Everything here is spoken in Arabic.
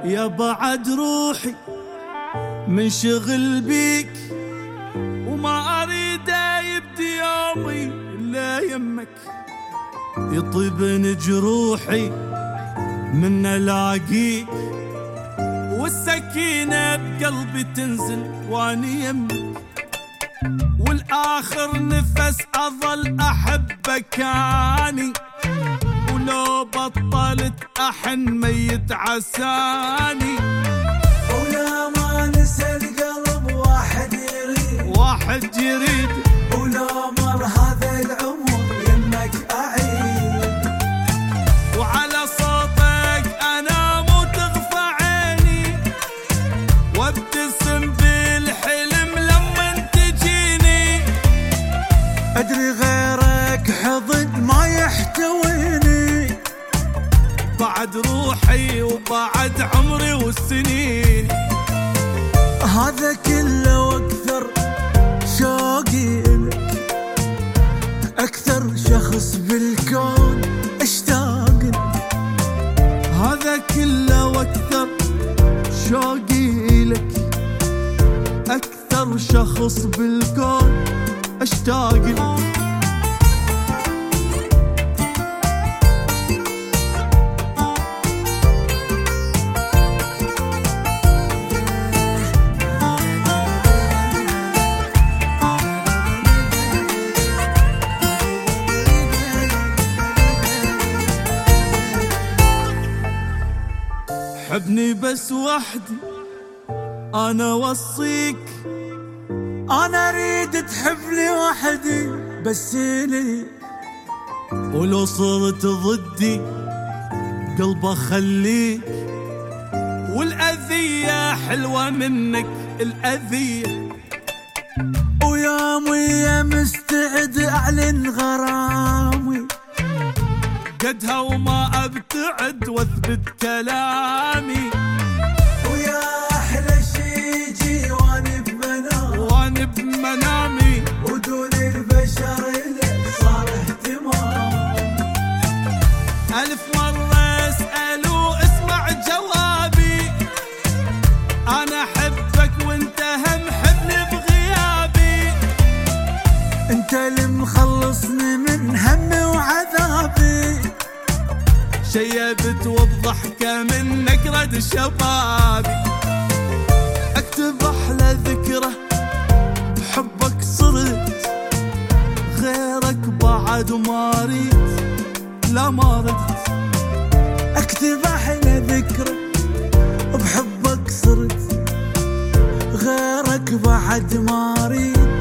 يا بعد روحي منشغل بيك وما أريد يبدي يومي إلا يمك. يطيبن جروحي من ألاقيك والسكينة بقلبي تنزل واني يمك. والآخر نفس أظل أحبك أني ولو بطلت أحن ميت عساني. ولا ما نسى القلب واحد يريد ولو مر هذا العمر يمك أعيد. وعلى صوتك أنا مو تغفى عيني وابتسم بالحلم لما تجيني. أدري غيرك حضن ما يحتويني بعد روحي وبعد عمري والسنين. هذا كله واكثر شوقي لك، اكثر شخص بالكون اشتاق لك. هذا كله واكثر شوقي لك، اكثر شخص بالكون اشتاق لك. حبني بس وحدي أنا وصيك، أنا أريد تحبني وحدي بس لي. ولو صرت ضدي قلب أخليك. والأذية حلوة منك الأذية، ويا مستعد أعلن غرامي قدها وما أبتعد واثبت كلامي. ويا أحلى شي يجي واني بمنامي ودون البشر لك صار اهتمام. ألف مرة اسألوا اسمع جوابي، أنا أحبك وانت هم حبني بغيابي. انت اللي مخلصني من همي وعذابي، شيبت وبضحكة منك رد شبابي. اكتب احلى ذكرى بحبك صرت، غيرك بعد ما ريت لا ما ردت. اكتب احلى ذكرى بحبك صرت، غيرك بعد ما ريت